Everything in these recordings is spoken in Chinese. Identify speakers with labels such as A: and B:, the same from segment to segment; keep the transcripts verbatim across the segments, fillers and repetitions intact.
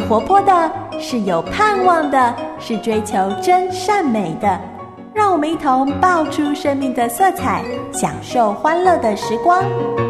A: 活泼的，是有盼望的，是追求真善美的。让我们一同爆出生命的色彩，享受欢乐的时光。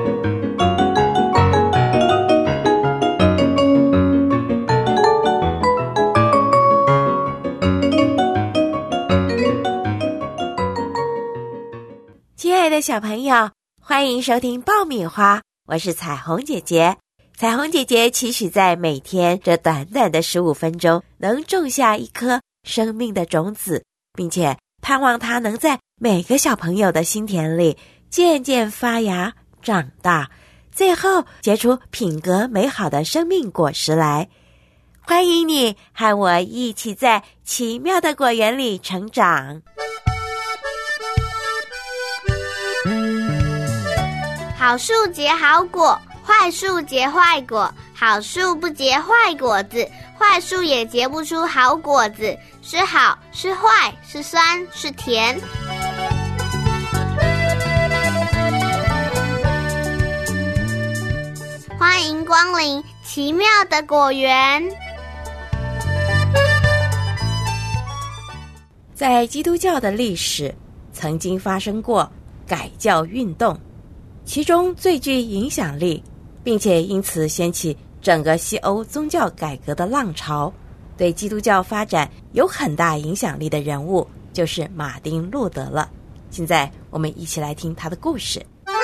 B: 亲爱的小朋友，欢迎收听爆米花，我是彩虹姐姐。彩虹姐姐期许在每天这短短的十五分钟，能种下一颗生命的种子，并且盼望它能在每个小朋友的心田里渐渐发芽长大，最后结出品格美好的生命果实来。欢迎你和我一起在奇妙的果园里成长。
C: 好树结好果，坏树结坏果，好树不结坏果子，坏树也结不出好果子，是好是坏，是酸是甜。欢迎光临奇妙的果园。
B: 在基督教的历史，曾经发生过改教运动，其中最具影响力并且因此掀起整个西欧宗教改革的浪潮，对基督教发展有很大影响力的人物就是马丁路德了。现在我们一起来听他的故事。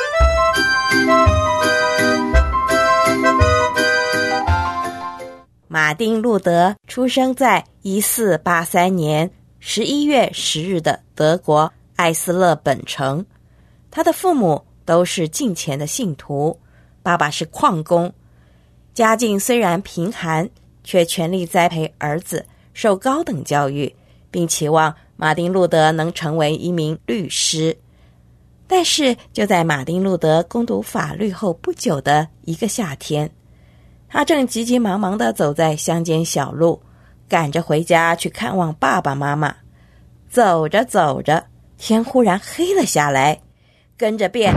B: 马丁路德出生在一四八三年十一月十日的德国艾斯勒本城，他的父母都是敬虔的信徒，爸爸是矿工，家境虽然贫寒，却全力栽培儿子受高等教育，并期望马丁路德能成为一名律师。但是就在马丁路德攻读法律后不久的一个夏天，他正急急忙忙地走在乡间小路，赶着回家去看望爸爸妈妈。走着走着，天忽然黑了下来，跟着便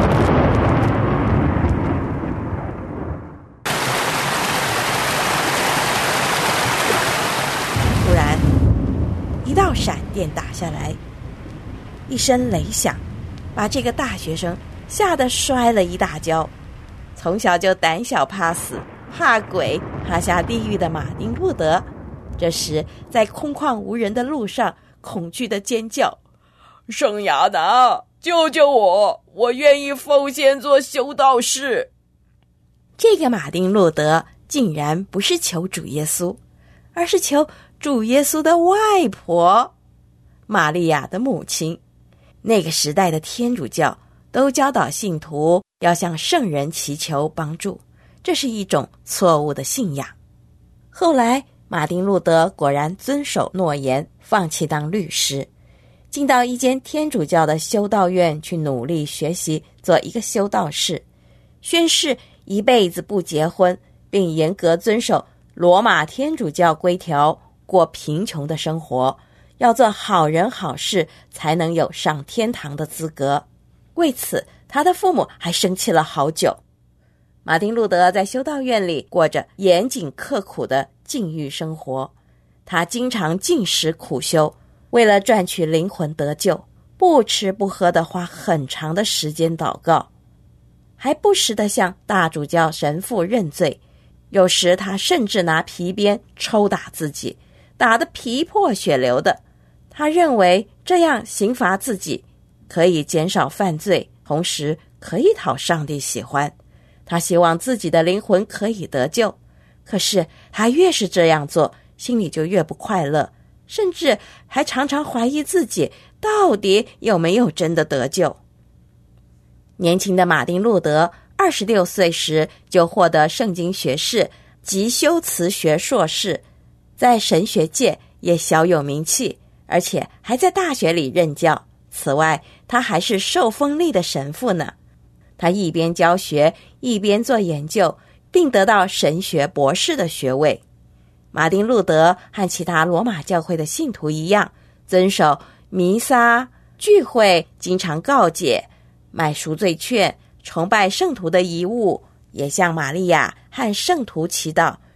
B: 突然一道闪电打下来，一声雷响，把这个大学生吓得摔了一大跤。从小就胆小怕死怕鬼怕下地狱的马丁路德，这时在空旷无人的路上恐惧地尖叫：圣亚拿，救救我，我愿意奉献做修道士。这个马丁路德竟然不是求主耶稣，而是求主耶稣的外婆玛利亚的母亲。那个时代的天主教都教导信徒要向圣人祈求帮助，这是一种错误的信仰。后来马丁路德果然遵守诺言，放弃当律师，进到一间天主教的修道院去努力学习做一个修道士，宣誓一辈子不结婚，并严格遵守罗马天主教规条，过贫穷的生活，要做好人好事才能有上天堂的资格。为此他的父母还生气了好久。马丁路德在修道院里过着严谨刻苦的禁欲生活，他经常禁食苦修，为了赚取灵魂得救，不吃不喝地花很长的时间祷告，还不时地向大主教神父认罪。有时他甚至拿皮鞭抽打自己，打得皮破血流的。他认为这样刑罚自己可以减少犯罪，同时可以讨上帝喜欢。他希望自己的灵魂可以得救，可是他越是这样做，心里就越不快乐，甚至还常常怀疑自己到底有没有真的得救。年轻的马丁路德二十六岁时就获得圣经学士及修辞学硕士，在神学界也小有名气，而且还在大学里任教。此外，他还是受封立的神父呢。他一边教学，一边做研究，并得到神学博士的学位。马丁路德和其他罗马教会的信徒一样，遵守弥撒、聚会，经常告解、买赎罪券，崇拜圣徒的遗物，也向玛利亚和圣徒祈祷，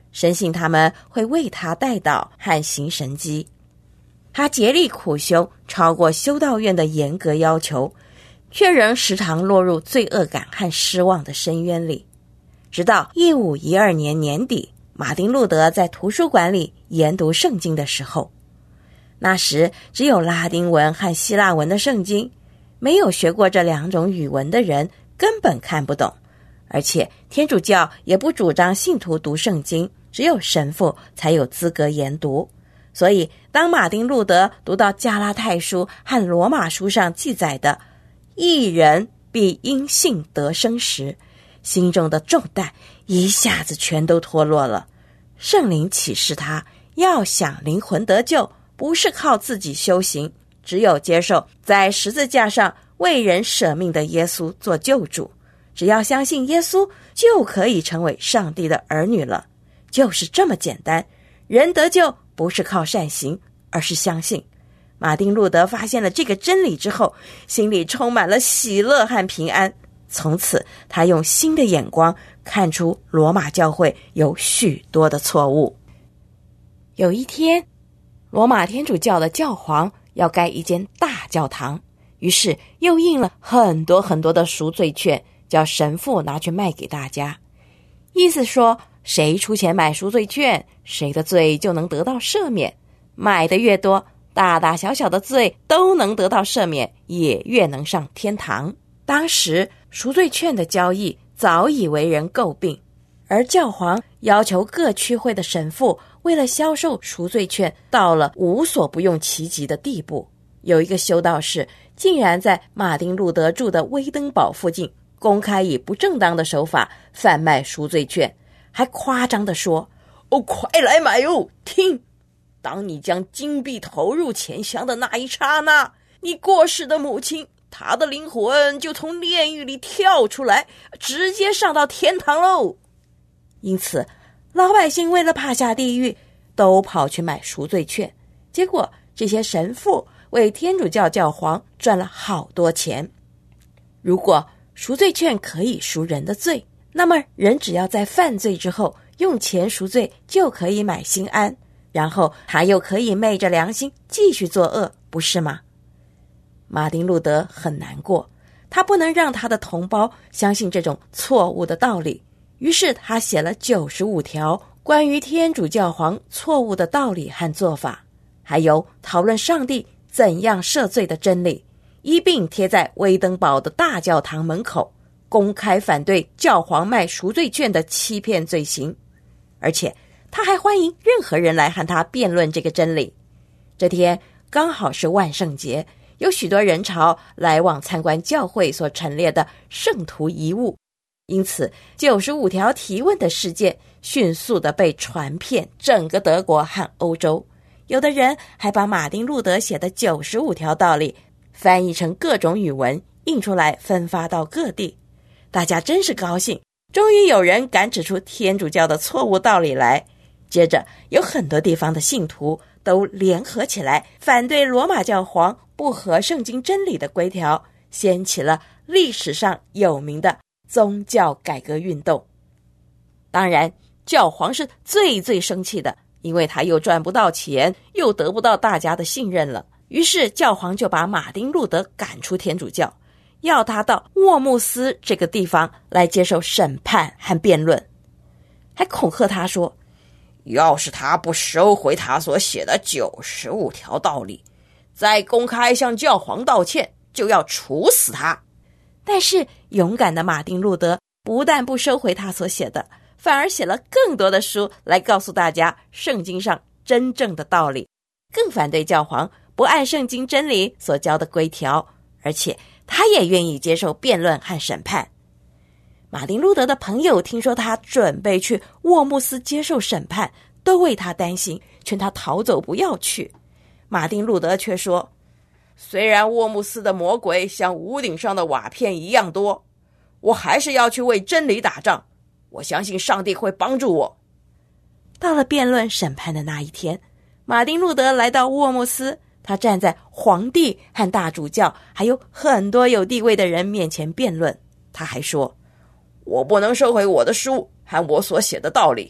B: 深信他们会为他代祷和行神迹。他竭力苦修，超过修道院的严格要求，却仍时常落入罪恶感和失望的深渊里。直到一五一二年年底，马丁路德在图书馆里研读圣经的时候，那时只有拉丁文和希腊文的圣经，没有学过这两种语文的人根本看不懂，而且天主教也不主张信徒读圣经，只有神父才有资格研读。所以当马丁路德读到加拉太书和罗马书上记载的义人必因信得生时，心中的重担一下子全都脱落了。圣灵启示他，要想灵魂得救，不是靠自己修行，只有接受在十字架上为人舍命的耶稣做救主。只要相信耶稣，就可以成为上帝的儿女了。就是这么简单，人得救不是靠善行，而是相信。马丁路德发现了这个真理之后，心里充满了喜乐和平安。从此他用新的眼光看出罗马教会有许多的错误。有一天，罗马天主教的教皇要盖一间大教堂，于是又印了很多很多的赎罪券，叫神父拿去卖给大家。意思说，谁出钱买赎罪券，谁的罪就能得到赦免，买的越多，大大小小的罪都能得到赦免，也越能上天堂。当时赎罪券的交易早已为人诟病，而教皇要求各区会的神父为了销售赎罪券，到了无所不用其极的地步。有一个修道士竟然在马丁路德住的威登堡附近公开以不正当的手法贩卖赎罪券，还夸张地说：哦，快来买哦！听，当你将金币投入钱箱的那一刹那，你过世的母亲，她的灵魂就从炼狱里跳出来，直接上到天堂喽。因此老百姓为了怕下地狱，都跑去买赎罪券，结果这些神父为天主教教皇赚了好多钱。如果赎罪券可以赎人的罪，那么人只要在犯罪之后用钱赎罪，就可以买心安，然后他又可以昧着良心继续作恶，不是吗？马丁路德很难过，他不能让他的同胞相信这种错误的道理，于是他写了九十五条关于天主教皇错误的道理和做法，还有讨论上帝怎样赦罪的真理，一并贴在威登堡的大教堂门口，公开反对教皇卖赎罪券的欺骗罪行。而且他还欢迎任何人来和他辩论这个真理。这天刚好是万圣节，有许多人潮来往参观教会所陈列的圣徒遗物，因此九十五条提问的事件迅速地被传遍整个德国和欧洲。有的人还把马丁路德写的九十五条道理翻译成各种语文，印出来分发到各地。大家真是高兴，终于有人敢指出天主教的错误道理来。接着有很多地方的信徒都联合起来反对罗马教皇不合圣经真理的规条，掀起了历史上有名的宗教改革运动。当然教皇是最最生气的，因为他又赚不到钱，又得不到大家的信任了。于是教皇就把马丁路德赶出天主教，要他到沃穆斯这个地方来接受审判和辩论，还恐吓他说，要是他不收回他所写的九十五条道理，再公开向教皇道歉，就要处死他。但是勇敢的马丁路德不但不收回他所写的，反而写了更多的书来告诉大家圣经上真正的道理，更反对教皇不按圣经真理所教的规条，而且他也愿意接受辩论和审判。马丁路德的朋友听说他准备去沃穆斯接受审判，都为他担心，劝他逃走不要去。马丁路德却说，虽然沃穆斯的魔鬼像屋顶上的瓦片一样多，我还是要去为真理打仗，我相信上帝会帮助我。到了辩论审判的那一天，马丁路德来到沃穆斯，他站在皇帝和大主教还有很多有地位的人面前辩论。他还说，我不能收回我的书和我所写的道理，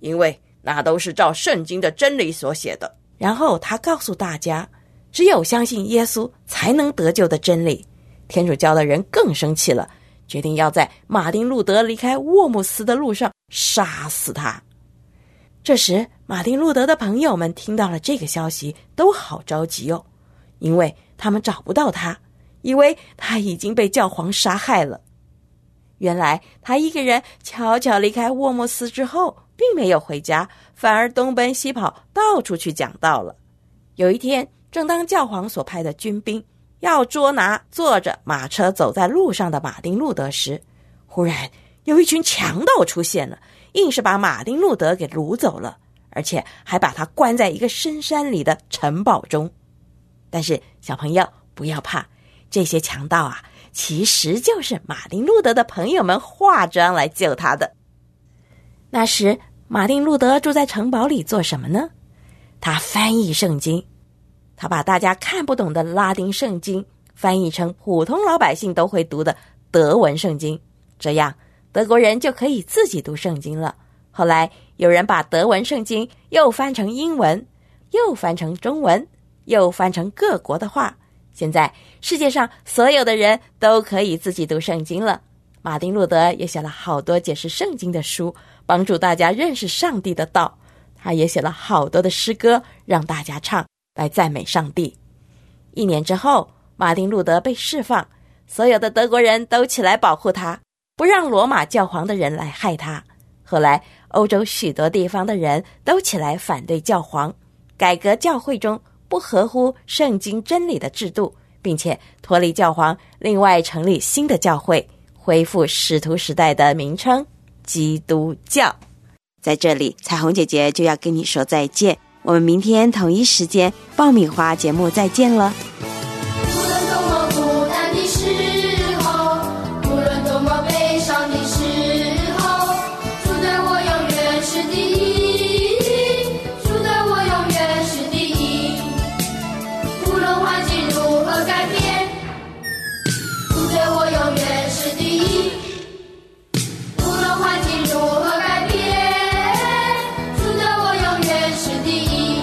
B: 因为那都是照圣经的真理所写的。然后他告诉大家，只有相信耶稣才能得救的真理。天主教的人更生气了，决定要在马丁路德离开沃姆斯的路上杀死他。这时马丁路德的朋友们听到了这个消息，都好着急哦，因为他们找不到他，以为他已经被教皇杀害了。原来他一个人悄悄离开沃姆斯之后，并没有回家，反而东奔西跑，到处去讲道了。有一天，正当教皇所派的军兵要捉拿坐着马车走在路上的马丁路德时，忽然有一群强盗出现了，硬是把马丁路德给掳走了，而且还把他关在一个深山里的城堡中。但是小朋友不要怕，这些强盗啊，其实就是马丁路德的朋友们化妆来救他的。那时马丁路德住在城堡里做什么呢？他翻译圣经，他把大家看不懂的拉丁圣经翻译成普通老百姓都会读的德文圣经，这样德国人就可以自己读圣经了。后来有人把德文圣经又翻成英文，又翻成中文，又翻成各国的话，现在世界上所有的人都可以自己读圣经了。马丁路德也写了好多解释圣经的书，帮助大家认识上帝的道。他也写了好多的诗歌让大家唱，来赞美上帝。一年之后，马丁路德被释放，所有的德国人都起来保护他，不让罗马教皇的人来害他。后来欧洲许多地方的人都起来反对教皇，改革教会中不合乎圣经真理的制度，并且脱离教皇，另外成立新的教会，恢复使徒时代的名称基督教。在这里彩虹姐姐就要跟你说再见，我们明天同一时间爆米花节目再见了。
D: 无论多么孤单的时候，无论多么悲伤的时候，主对我永远是第一，主对我永远是第一。无论环境如何改变，主对我永远是第一。无论环境如何改变，主对我永远是第一。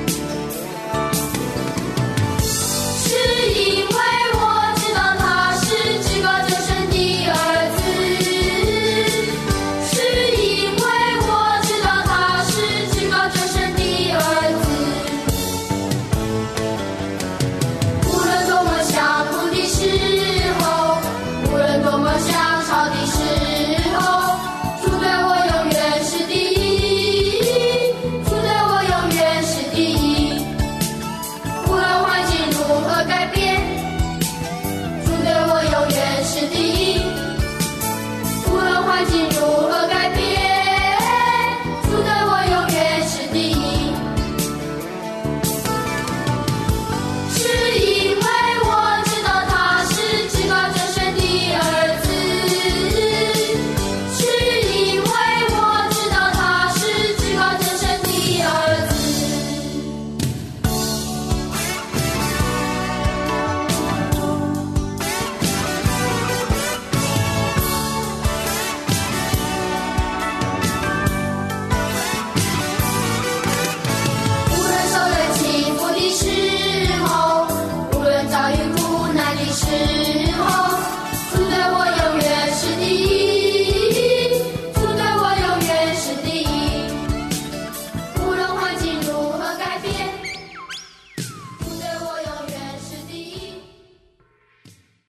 D: 是因为我知道他是至高真神的儿子，是因为我知道他是至高真神的儿子。无论多么想哭的时候，无论多么想吵的时候，主对我永远是第一，主对我永远是第一。无论环境如何改变，主对我永远是第一。无论环境如何改变，主对我永远是第一。是因为我知道他是至高真神的儿子，是因为我知道他是至高真神的儿子。无论受人欺负的时候，无论遭遇苦难的时